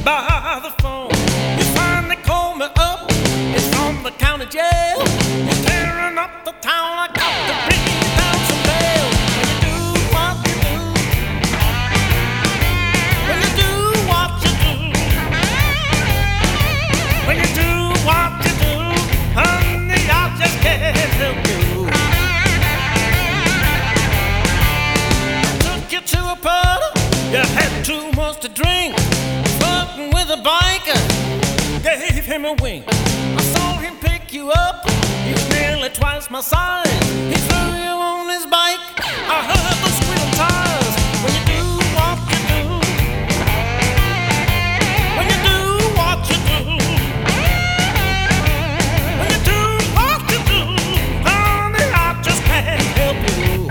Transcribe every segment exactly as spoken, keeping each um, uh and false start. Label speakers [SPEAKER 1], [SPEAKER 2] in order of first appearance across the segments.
[SPEAKER 1] by the phone. You finally call me up. It's from the county jail. You're tearing up the town. I got to bring you down some bail. When you do what you do, when you do what you do, when you do what you do, honey, I just can't help you. I took you to a party. You had too much to drink. Flirting with a biker, gave him a wink. I saw him pick you up. He was nearly twice my size. He threw you on his bike. I heard the squeal tires. When you do what you do, when you do what you do, when you do what you do, honey, I just can't help you.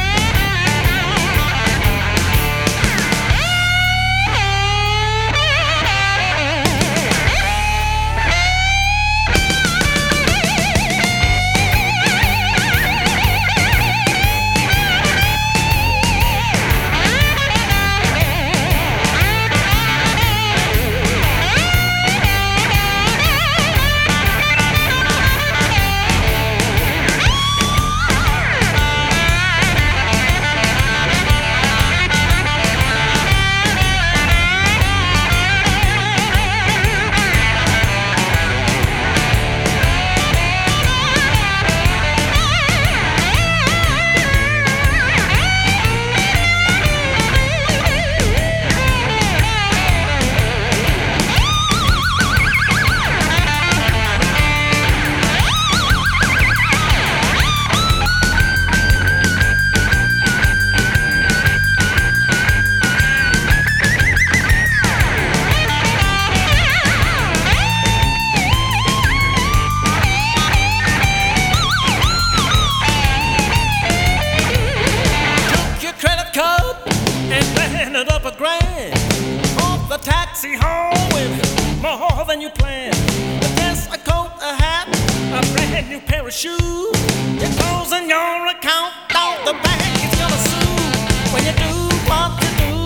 [SPEAKER 1] Ended up a grand off the taxi home with more than you planned. A dress, a coat, a hat, a brand new pair of shoes. You're closing your account, out the bank is gonna sue. When you do what you do,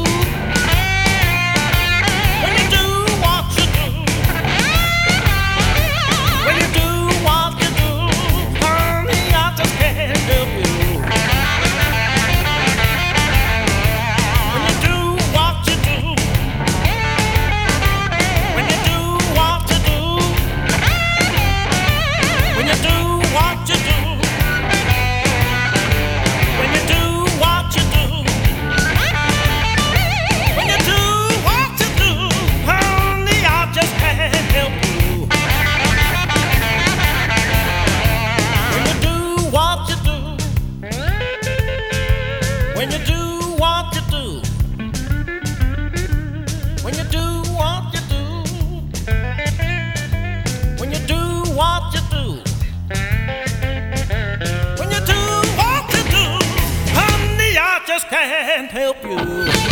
[SPEAKER 1] when you do what you do, when you do what you do, honey, I just can't help you. When you do what you do, when you do what you do, when you do what you do, when you do what you do, honey, I just can't help you.